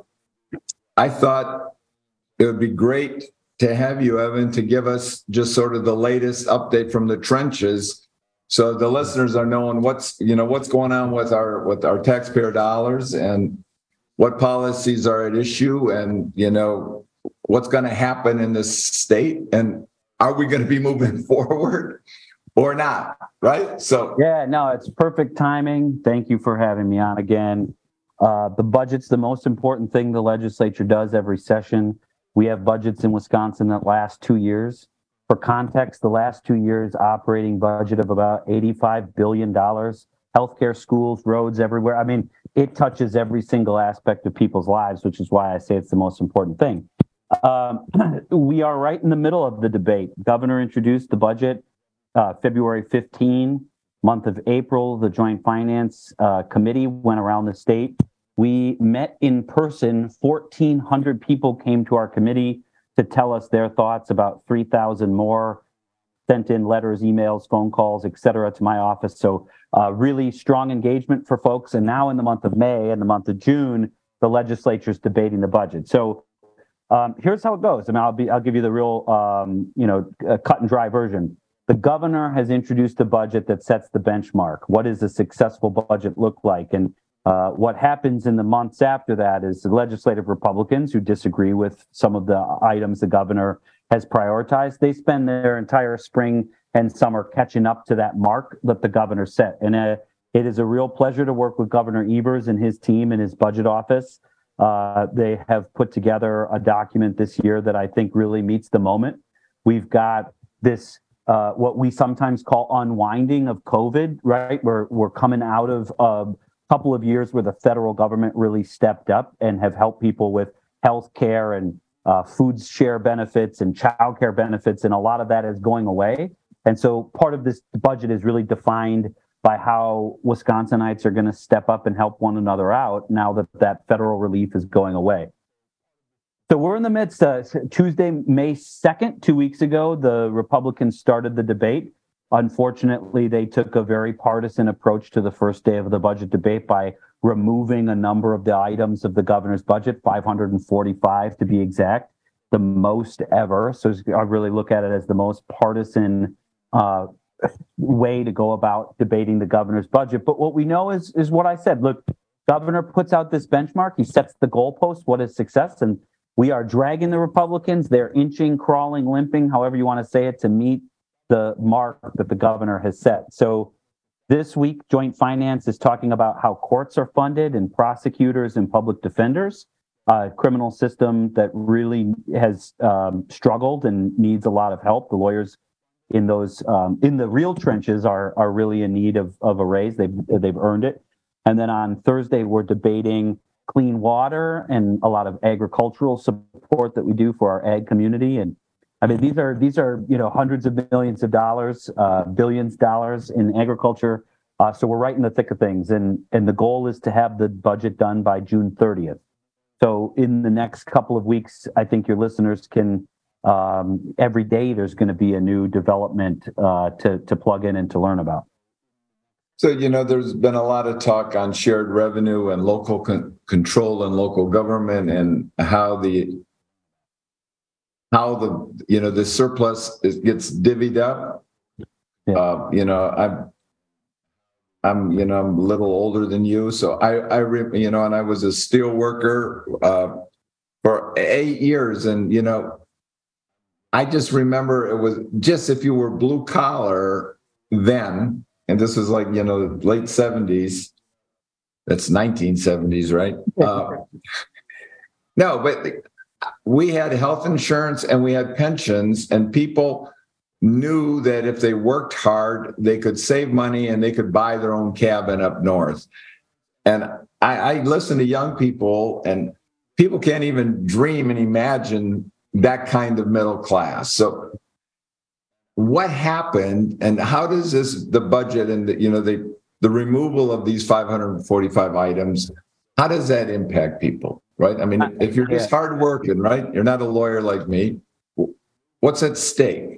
I thought it would be great to have you, Evan, to give us just sort of the latest update from the trenches, so the listeners are knowing what's you know what's going on with our with our taxpayer dollars and what policies are at issue, and you know what's going to happen in this state, and are we going to be moving forward or not? Right? So yeah, no, it's perfect timing. Thank you for having me on again. Uh, the budget's the most important thing the legislature does every session. We have budgets in Wisconsin that last two years. For context, the last two years operating budget of about eighty-five billion dollars, healthcare, schools, roads, everywhere. I mean, it touches every single aspect of people's lives, which is why I say it's the most important thing. Um, we are right in the middle of the debate. Governor introduced the budget uh, February fifteenth, month of April. The Joint Finance uh, Committee went around the state. We met in person. fourteen hundred people came to our committee to tell us their thoughts. About three thousand more sent in letters, emails, phone calls, et cetera, to my office. So uh, really strong engagement for folks. And now in the month of May and the month of June, the legislature's debating the budget. So um, here's how it goes. I mean, I'll be I'll give you the real um, you know uh, cut and dry version. The governor has introduced a budget that sets the benchmark. What does a successful budget look like? And Uh, what happens in the months after that is the legislative Republicans who disagree with some of the items the governor has prioritized, they spend their entire spring and summer catching up to that mark that the governor set. And uh, it is a real pleasure to work with Governor Evers and his team in his budget office. Uh, they have put together a document this year that I think really meets the moment. We've got this, uh, what we sometimes call unwinding of COVID, right? We're, we're coming out of uh, couple of years where the federal government really stepped up and have helped people with health care and uh, food share benefits and child care benefits, and a lot of that is going away. And so part of this budget is really defined by how Wisconsinites are going to step up and help one another out now that that federal relief is going away. So we're in the midst of Tuesday, May second, two weeks ago, the Republicans started the debate. Unfortunately, they took a very partisan approach to the first day of the budget debate by removing a number of the items of the governor's budget, five hundred forty-five to be exact, the most ever. So I really look at it as the most partisan uh, way to go about debating the governor's budget. But what we know is, is what I said. Look, governor puts out this benchmark. He sets the goalpost. What is success? And we are dragging the Republicans. They're inching, crawling, limping, however you want to say it, to meet the mark that the governor has set. So this week, Joint Finance is talking about how courts are funded and prosecutors and public defenders, a criminal system that really has um, struggled and needs a lot of help. The lawyers in those um, in the real trenches are are really in need of, of a raise. They've they've earned it. And then on Thursday, we're debating clean water and a lot of agricultural support that we do for our ag community. And I mean, these are these are you know hundreds of millions of dollars, uh, billions of dollars in agriculture. Uh, so we're right in the thick of things, and and the goal is to have the budget done by June thirtieth. So in the next couple of weeks, I think your listeners can. Um, every day there's going to be a new development uh, to to plug in and to learn about. So you know, there's been a lot of talk on shared revenue and local con- control and local government, and how the how the, you know, the surplus is, gets divvied up. Yeah. Uh, you know, I'm, I'm, you know, I'm a little older than you. So I, I, re- you know, and I was a steel worker uh, for eight years. And, you know, I just remember it was just, if you were blue collar then, and this was like, you know, late seventies, that's nineteen seventies, right? Uh, no, but we had health insurance and we had pensions, and people knew that if they worked hard, they could save money and they could buy their own cabin up north. And I, I listen to young people, and people can't even dream and imagine that kind of middle class. So what happened, and how does this, the budget and the, you know, the, the removal of these five hundred forty-five items, how does that impact people? Right. I mean, if you're just hardworking, right, you're not a lawyer like me. what's at stake?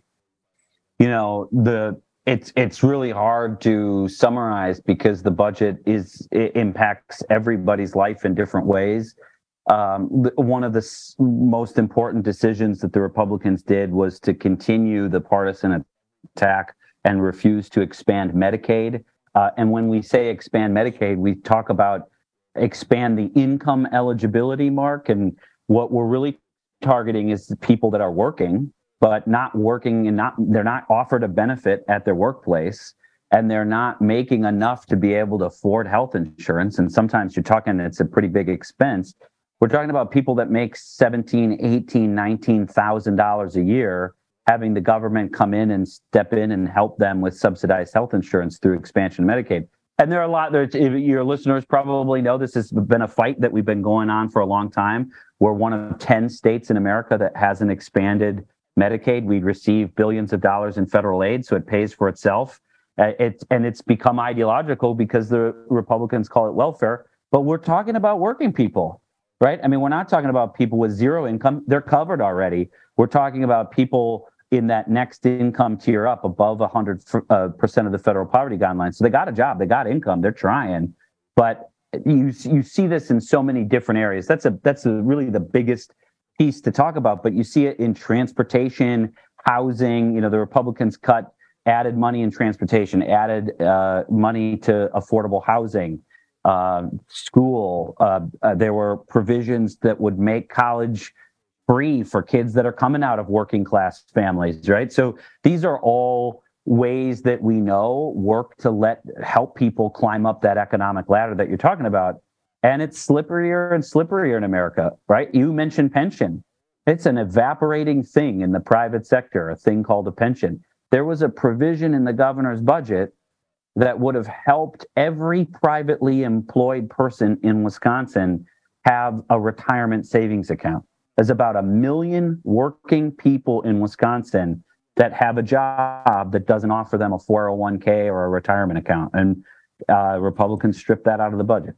You know, the it's it's really hard to summarize because the budget is it impacts everybody's life in different ways. Um, one of the s- most important decisions that the Republicans did was to continue the partisan attack and refuse to expand Medicaid. Uh, and when we say expand Medicaid, we talk about expand the income eligibility mark. And what we're really targeting is the people that are working, but not working and not they're not offered a benefit at their workplace, and they're not making enough to be able to afford health insurance. And sometimes you're talking, it's a pretty big expense. We're talking about people that make seventeen, eighteen, nineteen thousand dollars a year, having the government come in and step in and help them with subsidized health insurance through expansion of Medicaid. And there are a lot, there, your listeners probably know this has been a fight that we've been going on for a long time. We're one of ten states in America that hasn't expanded Medicaid. We receive billions of dollars in federal aid, so it pays for itself. Uh, it, and it's become ideological because the Republicans call it welfare, but we're talking about working people, right? I mean, we're not talking about people with zero income. They're covered already. We're talking about people in that next income tier up above one hundred percent of the federal poverty guidelines. So they got a job, they got income, they're trying. But you you see this in so many different areas. That's a that's a really the biggest piece to talk about. But you see it in transportation, housing. You know, the Republicans cut, added money in transportation, added uh, money to affordable housing, uh, school. Uh, uh, there were provisions that would make college free for kids that are coming out of working class families, right? So these are all ways that we know work to let help people climb up that economic ladder that you're talking about. And it's slipperier and slipperier in America, right? You mentioned pension. It's an evaporating thing in the private sector, a thing called a pension. There was a provision in the governor's budget that would have helped every privately employed person in Wisconsin have a retirement savings account. There's about a million working people in Wisconsin that have a job that doesn't offer them a four oh one k or a retirement account. And uh, Republicans stripped that out of the budget.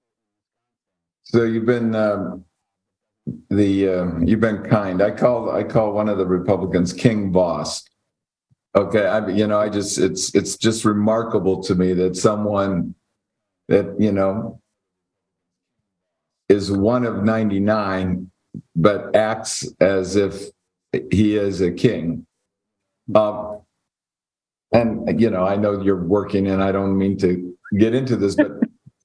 So you've been um, the uh, you've been kind. I call I call one of the Republicans King Boss. Okay, I you know I just it's it's just remarkable to me that someone that you know is one of ninety-nine, but acts as if he is a king. Um, and, you know, I know you're working, and I don't mean to get into this, but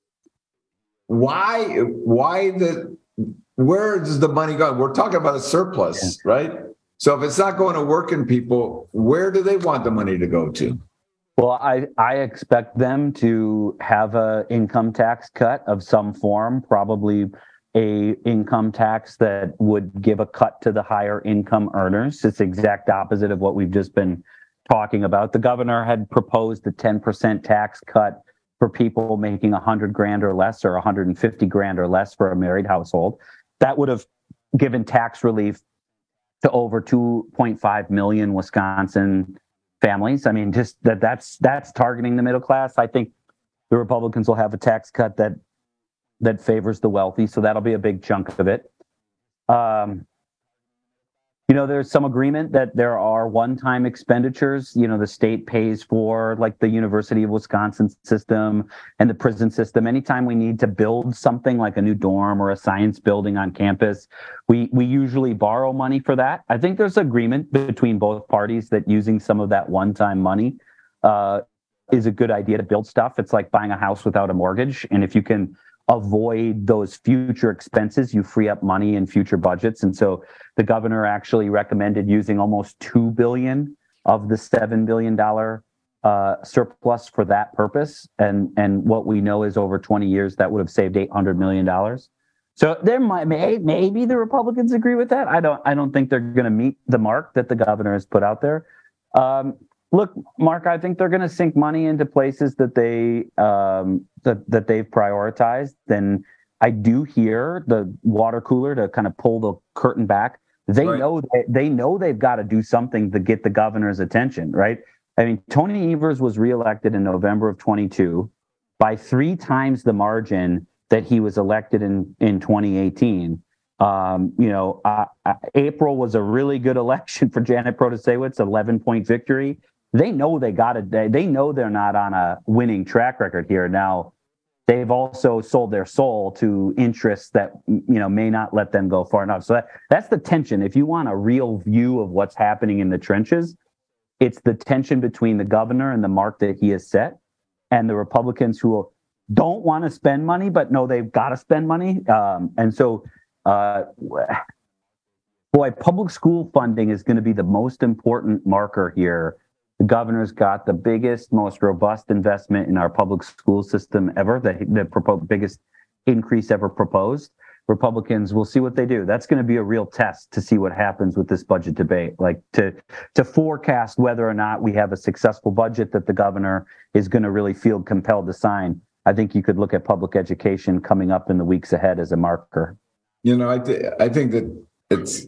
why, why the, where does the money go? We're talking about a surplus, yeah. right? So if it's not going to working people, where do they want the money to go to? Well, I, I expect them to have a income tax cut of some form, probably a income tax that would give a cut to the higher income earners. It's the exact opposite of what we've just been talking about. The governor had proposed a ten percent tax cut for people making one hundred grand or less, or one hundred fifty grand or less for a married household. That would have given tax relief to over two point five million Wisconsin families. I mean, just that that's that's targeting the middle class. I think the Republicans will have a tax cut that that favors the wealthy, so that'll be a big chunk of it. Um, you know, there's some agreement that there are one-time expenditures. You know, the state pays for, like, the University of Wisconsin system and the prison system. Anytime we need to build something like a new dorm or a science building on campus, we we usually borrow money for that. I think there's agreement between both parties that using some of that one-time money uh, is a good idea to build stuff. It's like buying a house without a mortgage, and if you can avoid those future expenses, you free up money in future budgets. And so the governor actually recommended using almost two billion dollars of the seven billion dollars uh, surplus for that purpose. And, and what we know is over twenty years, that would have saved eight hundred million dollars. So there might, may, maybe the Republicans agree with that. I don't, I don't think they're going to meet the mark that the governor has put out there. Um, Look, Mark, I think they're going to sink money into places that they um, that that they've prioritized. Then I do hear the water cooler to kind of pull the curtain back. They right. know they, they know they've got to do something to get the governor's attention, right? I mean, Tony Evers was reelected in November of twenty-two by three times the margin that he was elected in in twenty eighteen. Um, you know, uh, uh, April was a really good election for Janet Protasiewicz, eleven point victory. They know they got it. They, they know they're not on a winning track record here. Now, they've also sold their soul to interests that, you know, may not let them go far enough. So that, that's the tension. If you want a real view of what's happening in the trenches, it's the tension between the governor and the mark that he has set and the Republicans who don't want to spend money, but know they've got to spend money. Um, and so, uh, boy, public school funding is going to be the most important marker here. The governor's got the biggest, most robust investment in our public school system ever, the, the propo- biggest increase ever proposed. Republicans, will see what they do. That's going to be a real test to see what happens with this budget debate, like to to forecast whether or not we have a successful budget that the governor is going to really feel compelled to sign. I think you could look at public education coming up in the weeks ahead as a marker. You know, I, th- I think that it's,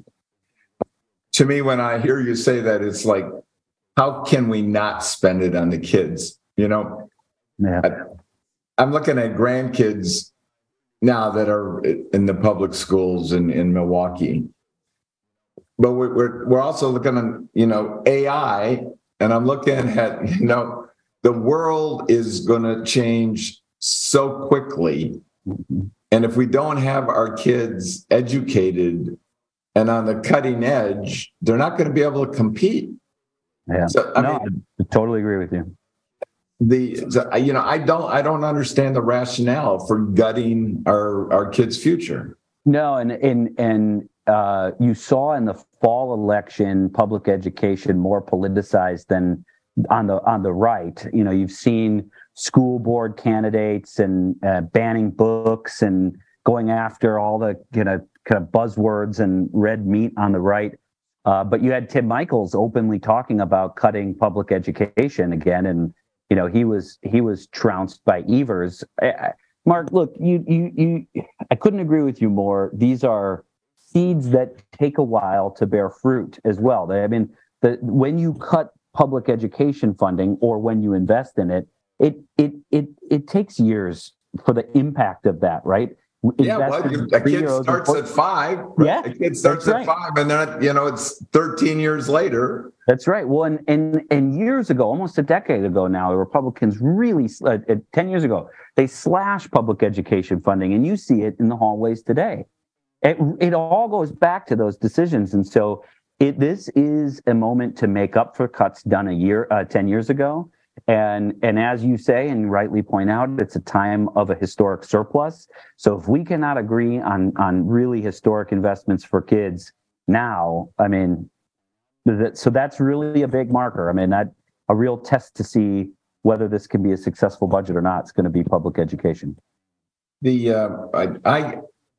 to me, when I hear you say that, it's like, how can we not spend it on the kids? You know, yeah. I, I'm looking at grandkids now that are in the public schools in, in Milwaukee. But we're, we're we're also looking at, you know, A I, and I'm looking at, you know, the world is going to change so quickly. And if we don't have our kids educated and on the cutting edge, they're not going to be able to compete. Yeah, so, I no, mean, I totally agree with you. The, the you know, I don't I don't understand the rationale for gutting our, our kids' future. No, and and and uh, you saw in the fall election public education more politicized than on the on the right. You know, you've seen school board candidates and uh, banning books and going after all the you know kind of buzzwords and red meat on the right. Uh, but you had Tim Michels openly talking about cutting public education again, and you know he was he was trounced by Evers. I, I, Mark, look, you you you. I couldn't agree with you more. These are seeds that take a while to bear fruit as well. They, I mean, the when you cut public education funding or when you invest in it, it it it it takes years for the impact of that, right? Yeah, well, a kid starts at five. Right? Yeah, a kid starts at right. five, and then you know it's thirteen years later. That's right. Well, and and, and years ago, almost a decade ago now, the Republicans really, uh, ten years ago, they slashed public education funding, and you see it in the hallways today. It it all goes back to those decisions, and so it this is a moment to make up for cuts done a year, uh, ten years ago. And and as you say and rightly point out, it's a time of a historic surplus. So if we cannot agree on on really historic investments for kids now, I mean, that, so that's really a big marker. I mean, that a real test to see whether this can be a successful budget or not. It's going to be public education. The uh, I, I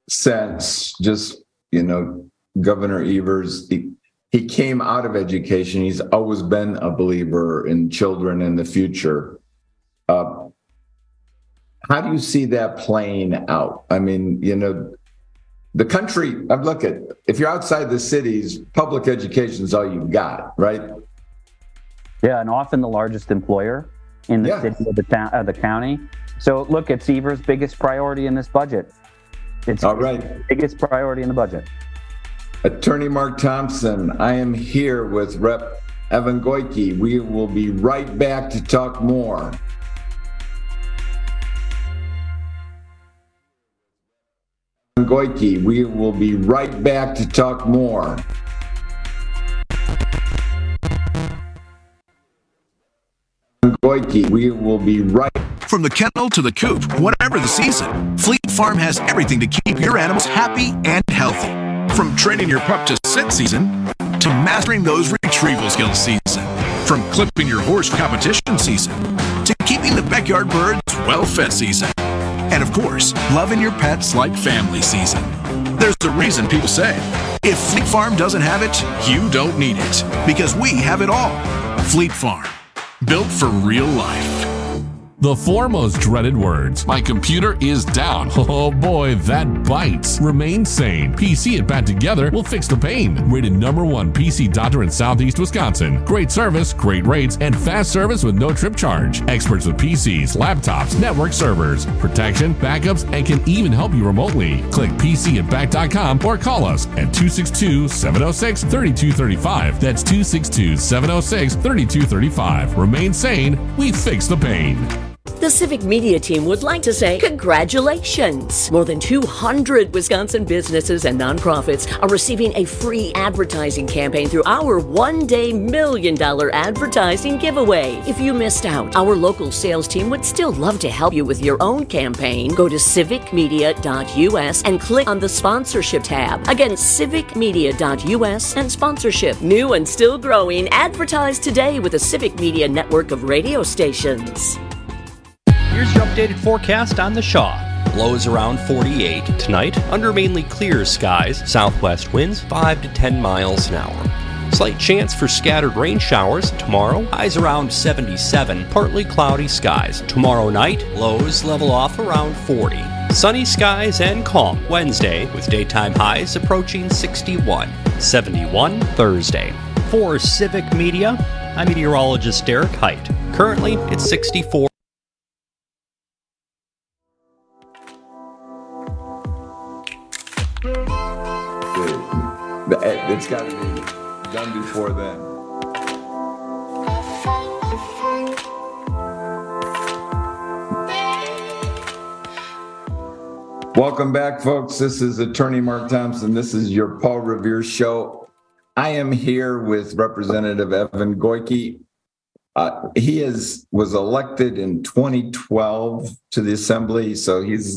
sense just you know Governor Evers. He, He came out of education. He's always been a believer in children and the future. Uh, how do you see that playing out? I mean, you know, the country, I'm looking, if you're outside the cities, public education is all you've got, right? Yeah, and often the largest employer in the yeah. city of the, town, uh, the county. So look, it's Evers' biggest priority in this budget. It's all right. biggest priority in the budget. Attorney Mark Thompson, I am here with Representative Evan Goyke. We will be right back to talk more. Evan Goyke, we will be right back to talk more. Evan Goyke, we will be right. From the kennel to the coop, whatever the season, Fleet Farm has everything to keep your animals happy and healthy. From training your pup to sit season, to mastering those retrieval skills season. From clipping your horse for competition season, to keeping the backyard birds well-fed season. And of course, loving your pets like family season. There's a reason people say, if Fleet Farm doesn't have it, you don't need it. Because we have it all. Fleet Farm, built for real life. The four most dreaded words. My computer is down. Oh boy, that bites. Remain sane. P C and Bat Together will fix the pain. Rated number one P C doctor in Southeast Wisconsin. Great service, great rates, and fast service with no trip charge. Experts with P Cs, laptops, network servers, protection, backups, and can even help you remotely. Click P C at bat dot com or call us at two six two, seven oh six, three two three five. That's two six two, seven oh six, three two three five. Remain sane. We fix the pain. The Civic Media team would like to say congratulations! More than two hundred Wisconsin businesses and nonprofits are receiving a free advertising campaign through our one-day million dollar advertising giveaway. If you missed out, our local sales team would still love to help you with your own campaign. Go to civic media dot u s and click on the sponsorship tab. Again, civic media dot u s and sponsorship. New and still growing, advertise today with the Civic Media network of radio stations. Here's your updated forecast on the Shaw. Lows around forty-eight tonight, under mainly clear skies, southwest winds five to ten miles an hour. Slight chance for scattered rain showers tomorrow, highs around seventy-seven, partly cloudy skies. Tomorrow night, lows level off around forty. Sunny skies and calm Wednesday, with daytime highs approaching sixty-one. seventy-one Thursday. For Civic Media, I'm meteorologist Derek Height. Currently, it's sixty-four. It's got to be done before then. Welcome back, folks. This is Attorney Mark Thompson. This is your Paul Revere Show. I am here with Representative Evan Goyke. Uh, he is was elected in twenty twelve to the Assembly, so he's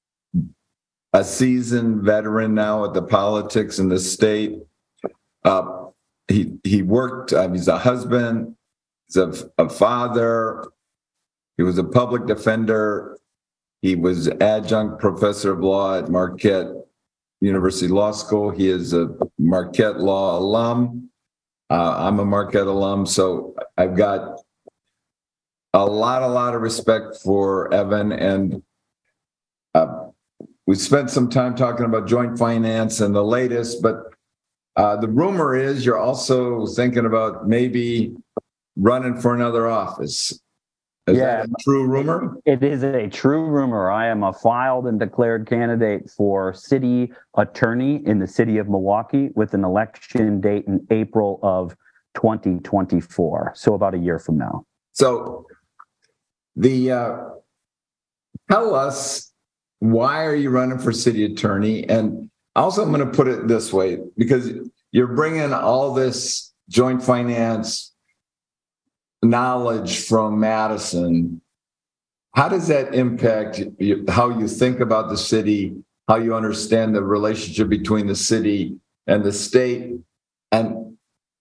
a seasoned veteran now at the politics in the state. Uh, he he worked, uh, he's a husband, he's a, a father, he was a public defender, he was adjunct professor of law at Marquette University Law School. He is a Marquette Law alum. Uh, I'm a Marquette alum, so I've got a lot, a lot of respect for Evan, and uh, we spent some time talking about joint finance and the latest, but uh, the rumor is you're also thinking about maybe running for another office. Is yeah, that a true rumor? It is a true rumor. I am a filed and declared candidate for city attorney in the city of Milwaukee with an election date in April of twenty twenty-four. So about a year from now. So the uh, tell us, why are you running for city attorney? And also, I'm going to put it this way, because you're bringing all this joint finance knowledge from Madison. How does that impact you, how you think about the city, how you understand the relationship between the city and the state, and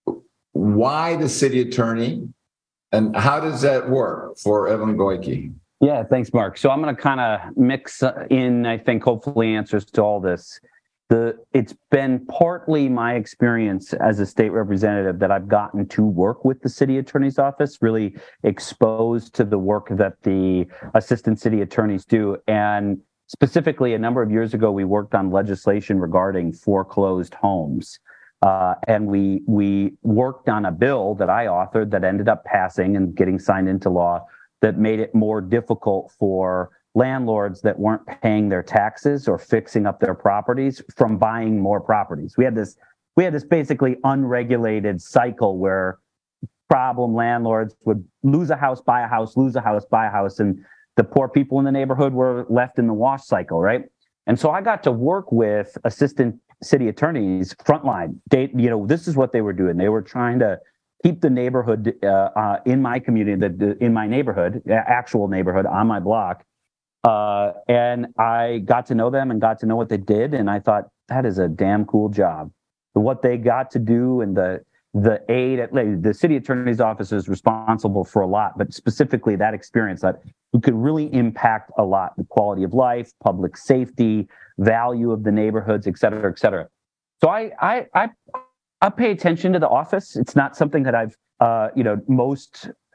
why the city attorney, and how does that work for Evan Goyke? Yeah, thanks, Mark. So I'm going to kind of mix in, I think, hopefully answers to all this. The it's been partly my experience as a state representative that I've gotten to work with the city attorney's office, really exposed to the work that the assistant city attorneys do. And specifically, a number of years ago, we worked on legislation regarding foreclosed homes. Uh, and we we worked on a bill that I authored that ended up passing and getting signed into law that made it more difficult for landlords that weren't paying their taxes or fixing up their properties from buying more properties. We had this we had this basically unregulated cycle where problem landlords would lose a house, buy a house, lose a house, buy a house, and the poor people in the neighborhood were left in the wash cycle, right? And so I got to work with assistant city attorneys frontline. They, you know, this is what they were doing. They were trying to keep the neighborhood uh, uh, in my community, the, in my neighborhood, actual neighborhood on my block. Uh, and I got to know them and got to know what they did. And I thought, that is a damn cool job. What they got to do and the the aid, at, the city attorney's office is responsible for a lot, but specifically that experience that we could really impact a lot, the quality of life, public safety, value of the neighborhoods, et cetera, et cetera. So I I I, I pay attention to the office. It's not something that I've, uh, you know, most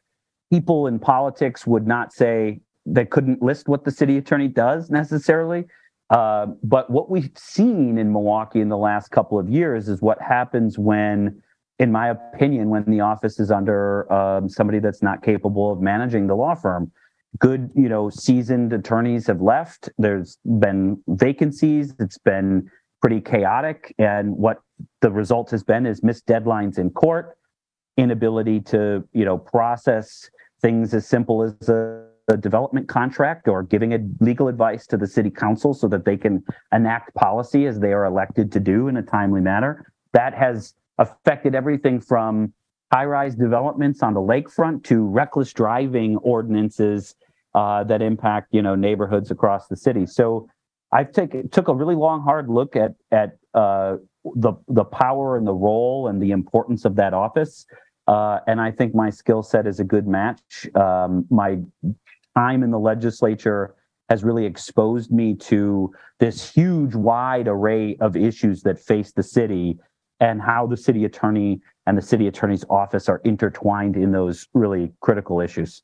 people in politics would not say they couldn't list what the city attorney does necessarily. Uh, but what we've seen in Milwaukee in the last couple of years is what happens when, in my opinion, when the office is under um, somebody that's not capable of managing the law firm. Good, you know, seasoned attorneys have left. There's been vacancies. It's been pretty chaotic. And what the result has been is missed deadlines in court, inability to, you know, process things as simple as a a development contract or giving a legal advice to the city council so that they can enact policy as they are elected to do in a timely manner. That has affected everything from high-rise developments on the lakefront to reckless driving ordinances uh, that impact, you know, neighborhoods across the city. So I've taken took a really long, hard look at at uh, the the power and the role and the importance of that office, uh, and I think my skill set is a good match. Um, my time in the legislature has really exposed me to this huge, wide array of issues that face the city and how the city attorney and the city attorney's office are intertwined in those really critical issues.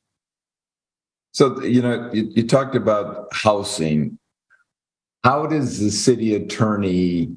So, you know, you, you talked about housing. How does the city attorney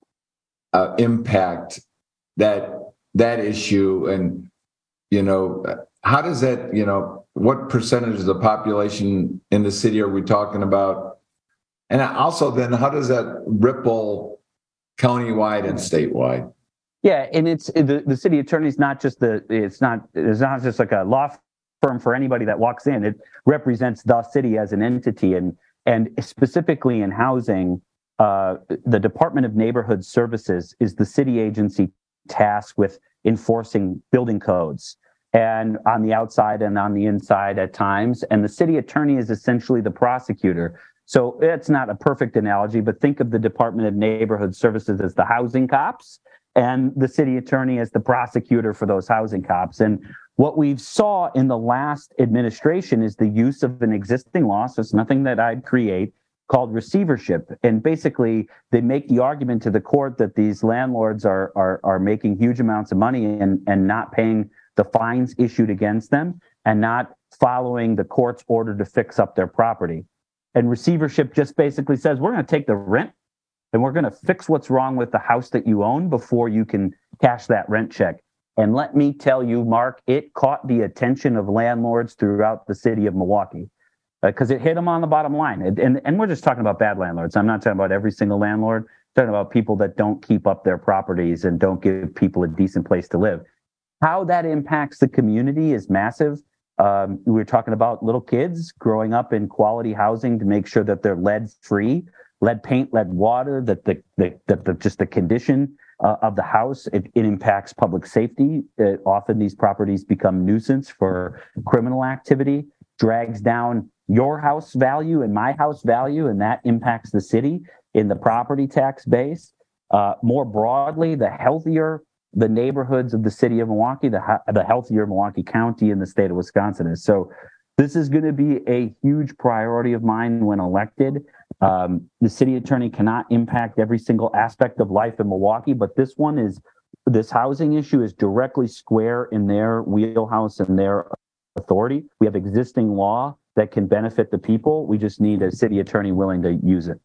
uh, impact that that issue? And, you know, how does that, you know, what percentage of the population in the city are we talking about? And also then how does that ripple countywide and statewide? Yeah, and it's the, the city attorney is not just the, it's not, it's not just like a law firm for anybody that walks in. It represents the city as an entity. And, and specifically in housing, uh, the Department of Neighborhood Services is the city agency tasked with enforcing building codes, and on the outside and on the inside at times. And the city attorney is essentially the prosecutor. So it's not a perfect analogy, but think of the Department of Neighborhood Services as the housing cops and the city attorney as the prosecutor for those housing cops. And what we've saw in the last administration is the use of an existing law, so it's nothing that I'd create, called receivership. And basically, they make the argument to the court that these landlords are are, are making huge amounts of money and, and not paying the fines issued against them and not following the court's order to fix up their property. And receivership just basically says, we're going to take the rent and we're going to fix what's wrong with the house that you own before you can cash that rent check. And let me tell you, Mark, it caught the attention of landlords throughout the city of Milwaukee because uh, it hit them on the bottom line. And, and, and we're just talking about bad landlords. I'm not talking about every single landlord. I'm talking about people that don't keep up their properties and don't give people a decent place to live. How that impacts the community is massive. Um, we were talking about little kids growing up in quality housing to make sure that they're lead free, lead paint, lead water, that the, the, that the just the condition uh, of the house, it, it impacts public safety. It, often these properties become nuisance for criminal activity, drags down your house value and my house value, and that impacts the city in the property tax base. Uh, more broadly, the healthier the neighborhoods of the city of Milwaukee, the, the healthier Milwaukee County and the state of Wisconsin is. So this is going to be a huge priority of mine when elected. Um, the city attorney cannot impact every single aspect of life in Milwaukee, but this one is, this housing issue is directly square in their wheelhouse and their authority. We have existing law that can benefit the people. We just need a city attorney willing to use it.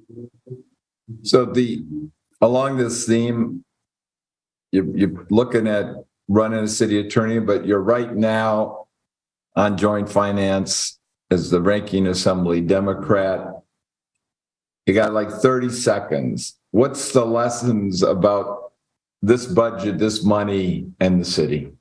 So the along this theme, You, you're looking at running a city attorney, but you're right now on joint finance as the ranking assembly Democrat. You got like thirty seconds. What's the lessons about this budget, this money, and the city?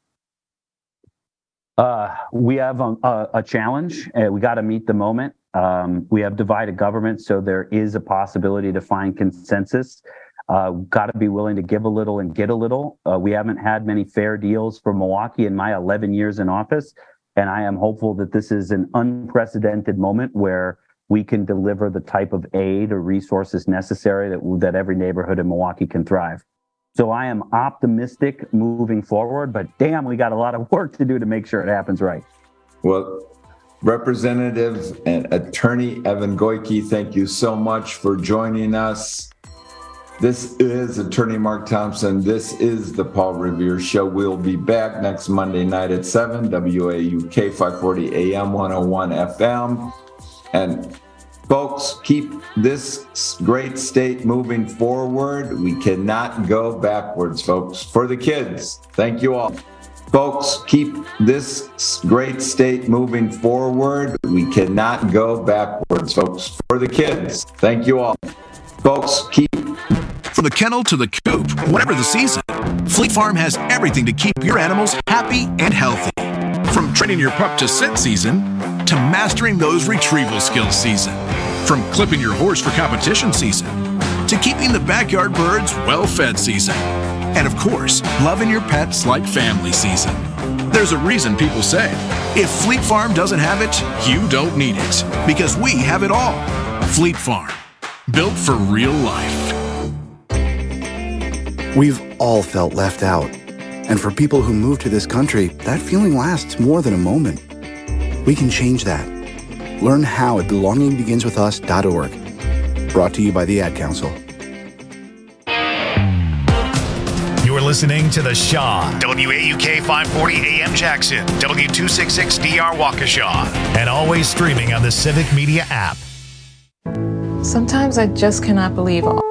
Uh, we have a, a, a challenge. Uh, we got to meet the moment. Um, we have divided government, so there is a possibility to find consensus. Uh, got to be willing to give a little and get a little. Uh, we haven't had many fair deals for Milwaukee in my eleven years in office, and I am hopeful that this is an unprecedented moment where we can deliver the type of aid or resources necessary that, that every neighborhood in Milwaukee can thrive. So I am optimistic moving forward, but damn, we got a lot of work to do to make sure it happens right. Well, Representative and Attorney Evan Goyke, thank you so much for joining us. This is Attorney Mark Thompson. This is the Paul Revere Show. We'll be back next Monday night at seven, W A U K five forty A M, one oh one F M. And folks, keep this great state moving forward. We cannot go backwards, folks. For the kids, thank you all. Folks, keep this great state moving forward. We cannot go backwards, folks. For the kids, thank you all. Folks, keep... From the kennel to the coop, whatever the season, Fleet Farm has everything to keep your animals happy and healthy. From training your pup to sit season, to mastering those retrieval skills season. From clipping your horse for competition season, to keeping the backyard birds well-fed season. And of course, loving your pets like family season. There's a reason people say, if Fleet Farm doesn't have it, you don't need it. Because we have it all. Fleet Farm, built for real life. We've all felt left out. And for people who move to this country, that feeling lasts more than a moment. We can change that. Learn how at belonging begins with us dot org. Brought to you by the Ad Council. You're listening to The Shaw, W A U K five forty A M Jackson, W two sixty-six D R Waukesha, and always streaming on the Civic Media app. Sometimes I just cannot believe all